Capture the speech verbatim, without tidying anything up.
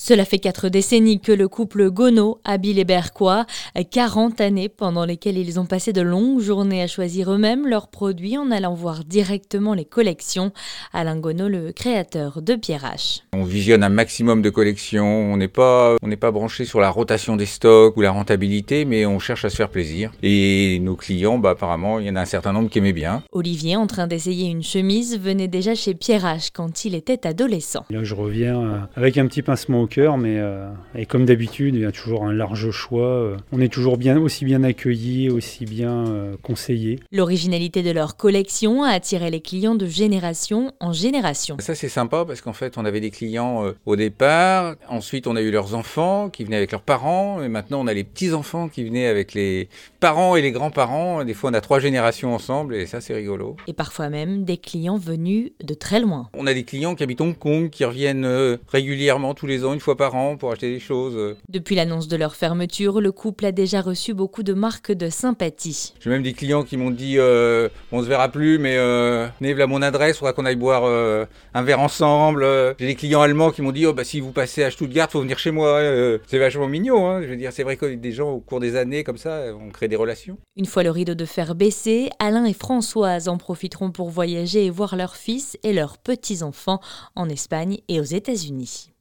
Cela fait quatre décennies que le couple Gonod habille les Berquois, quarante années pendant lesquelles ils ont passé de longues journées à choisir eux-mêmes leurs produits en allant voir directement les collections. Alain Gonod, le créateur de Pierre H. On visionne un maximum de collections, on n'est pas, on n'est pas branché sur la rotation des stocks ou la rentabilité, mais on cherche à se faire plaisir. Et nos clients, bah, apparemment, il y en a un certain nombre qui aimaient bien. Olivier, en train d'essayer une chemise, venait déjà chez Pierre H quand il était adolescent. Là, je reviens avec un petit pincement au cœur, mais euh, et comme d'habitude, il y a toujours un large choix. On est toujours bien, aussi bien accueillis, aussi bien euh, conseillés. L'originalité de leur collection a attiré les clients de génération en génération. Ça, c'est sympa parce qu'en fait, on avait des clients euh, au départ. Ensuite, on a eu leurs enfants qui venaient avec leurs parents. Et maintenant, on a les petits-enfants qui venaient avec les parents et les grands-parents. Des fois, on a trois générations ensemble et ça, c'est rigolo. Et parfois même des clients venus de très loin. On a des clients qui habitent Hong Kong, qui reviennent euh, régulièrement tous les ans, une fois par an, pour acheter des choses. Depuis l'annonce de leur fermeture, le couple a déjà reçu beaucoup de marques de sympathie. J'ai même des clients qui m'ont dit euh, on se verra plus, mais euh, venez là mon adresse, il faudra qu'on aille boire euh, un verre ensemble. J'ai des clients allemands qui m'ont dit oh, bah, si vous passez à Stuttgart, faut venir chez moi. Euh, c'est vachement mignon. Hein. Je veux dire, c'est vrai que des gens au cours des années comme ça, on crée des relations. Une fois le rideau de fer baissé, Alain et Françoise en profiteront pour voyager et voir leurs fils et leurs petits-enfants en Espagne et aux États-Unis.